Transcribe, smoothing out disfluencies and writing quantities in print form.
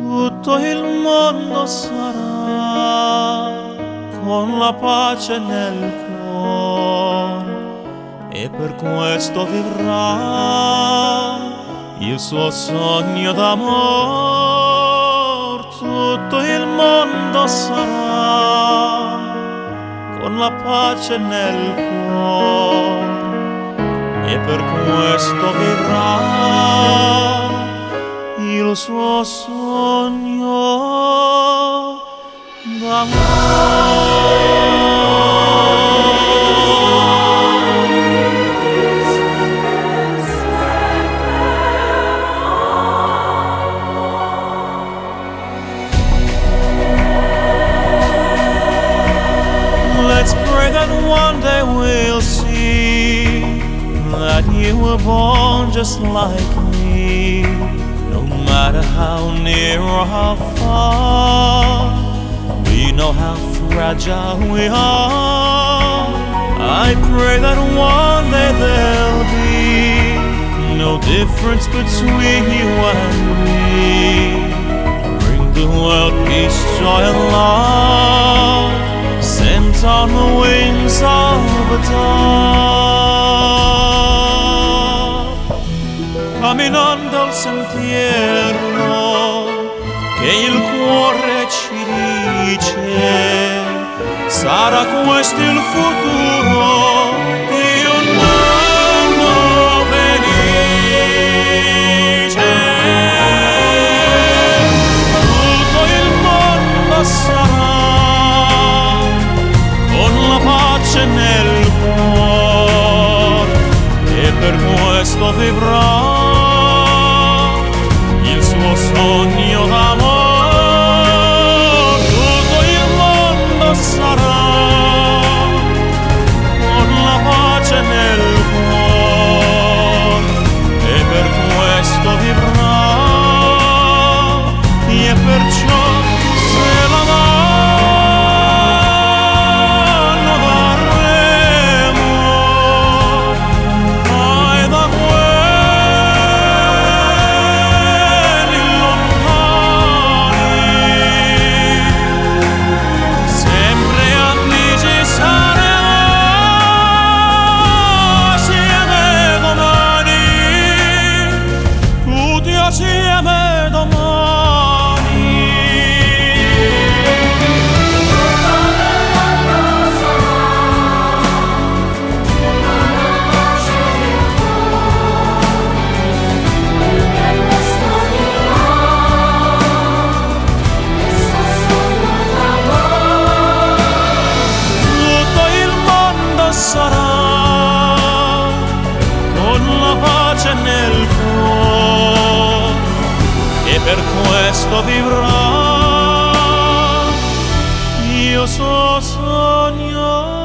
tutto il mondo sarà con la pace nel cuore, e per questo vivrà il suo sogno d'amor. Tutto il mondo sarà con la pace nel cuore, e per questo vivrà il suo sogno d'amore. Let's pray that one day we'll see that you were born just like me. No matter how near or how far, we know how fragile we are. I pray that one day there'll be no difference between you and me. Bring the world peace, joy and love, sent on the wings of a dove. Camminando il sentiero che il cuore ci dice, sarà questo il futuro di un mondo felice. Tutto il mondo sarà con la pace nel cuore, e per questo vivrà il suo sogno d'amor. Tutto il mondo sarà con la pace nel cuore, e per questo vivrà, e perciò se la mano daremo mai da quelli lontani, sempre amici saremo assieme domani, tutti assieme domani. Tutto il mondo sarà con la pace nel cuore, e per questo vivrà il suo sogno